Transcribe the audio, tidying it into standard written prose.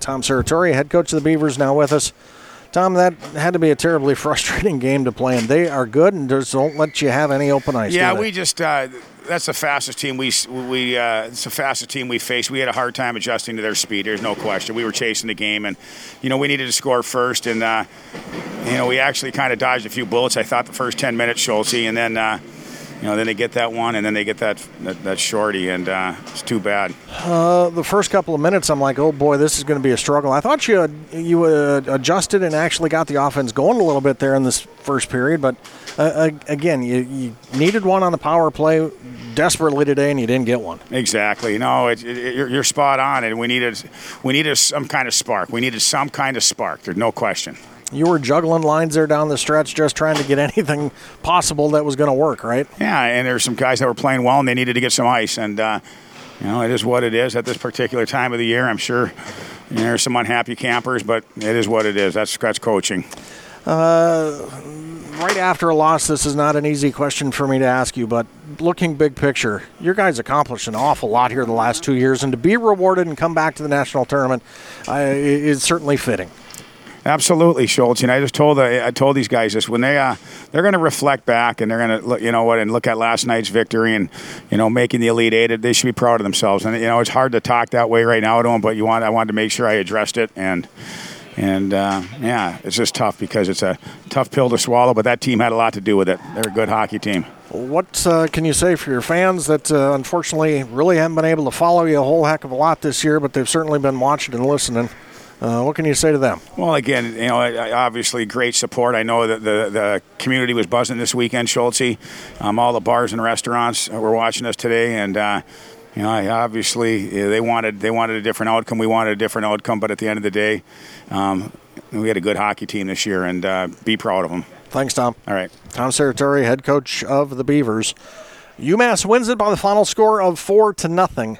Tom Serratore, head coach of the Beavers, now with us. Tom, that had to be a terribly frustrating game to play, and they are good and just don't let you have any open ice. Yeah, we just that's the fastest team it's the fastest team we faced. We had a hard time adjusting to their speed. There's no question. We were chasing the game, and we needed to score first, and we actually kind of dodged a few bullets. I thought the first 10 minutes, Schultz, and then then they get that one, and then they get that shorty, and it's too bad. The first couple of minutes, I'm like, oh boy, this is going to be a struggle. I thought you adjusted and actually got the offense going a little bit there in this first period, but again, you needed one on the power play desperately today, and you didn't get one. Exactly. No, you're spot on, and we needed some kind of spark. We needed some kind of spark. There's no question. You were juggling lines there down the stretch, just trying to get anything possible that was going to work, right? Yeah, and there's some guys that were playing well, and they needed to get some ice. And, it is what it is at this particular time of the year. I'm sure there's some unhappy campers, but it is what it is. That's coaching. Right after a loss, this is not an easy question for me to ask you, but looking big picture, your guys accomplished an awful lot here the last 2 years, and to be rewarded and come back to the national tournament is certainly fitting. Absolutely, Schultz. I just I told these guys this when they're going to reflect back and they're going to look at last night's victory and making the Elite Eight. They should be proud of themselves. And it's hard to talk that way right now to them, but I wanted to make sure I addressed it and it's just tough because it's a tough pill to swallow. But that team had a lot to do with it. They're a good hockey team. What can you say for your fans that unfortunately really haven't been able to follow you a whole heck of a lot this year, but they've certainly been watching and listening? What can you say to them? Well, again, obviously great support. I know that the community was buzzing this weekend, Schultz. All the bars and restaurants were watching us today, and obviously they wanted a different outcome. We wanted a different outcome, but at the end of the day, we had a good hockey team this year, and be proud of them. Thanks, Tom. All right. Tom Serratore, head coach of the Beavers. UMass wins it by the final score of 4-0.